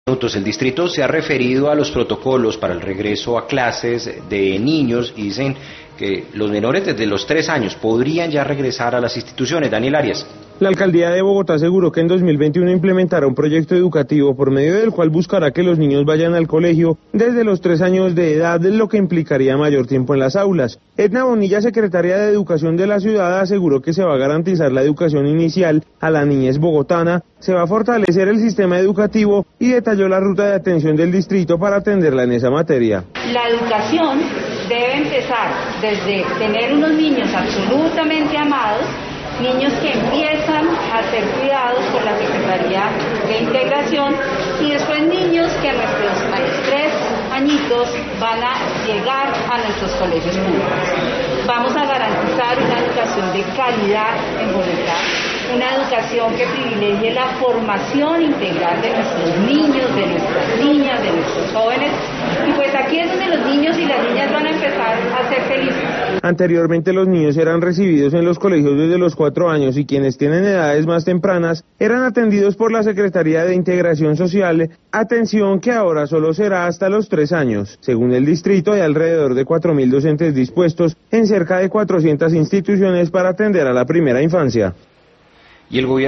El distrito se ha referido a los protocolos para el regreso a clases de niños y dicen que los menores desde los 3 años podrían ya regresar a las instituciones. Daniel Arias. La alcaldía de Bogotá aseguró que en 2021 implementará un proyecto educativo por medio del cual buscará que los niños vayan al colegio desde los 3 años de edad, lo que implicaría mayor tiempo en las aulas. Edna Bonilla, secretaria de Educación de la ciudad, aseguró que se va a garantizar la educación inicial a la niñez bogotana, se va a fortalecer el sistema educativo y detalló la ruta de atención del distrito para atenderla en esa materia. La educación debe empezar desde tener unos niños absolutamente amados, niños que empiezan a ser cuidados por la Secretaría de Integración y después niños que a los 3 añitos van a llegar a nuestros colegios públicos. Vamos a garantizar una educación de calidad en Bogotá, una educación que privilegie la formación integral de nuestros niños, de nuestras niñas, de nuestros jóvenes, y pues aquí es donde los niños y las niñas van a empezar a ser felices. Anteriormente los niños eran recibidos en los colegios desde los 4 años y quienes tienen edades más tempranas eran atendidos por la Secretaría de Integración Social, atención que ahora solo será hasta los 3 años. Según el distrito, hay alrededor de 4.000 docentes dispuestos en cerca de 400 instituciones para atender a la primera infancia. Y el gobierno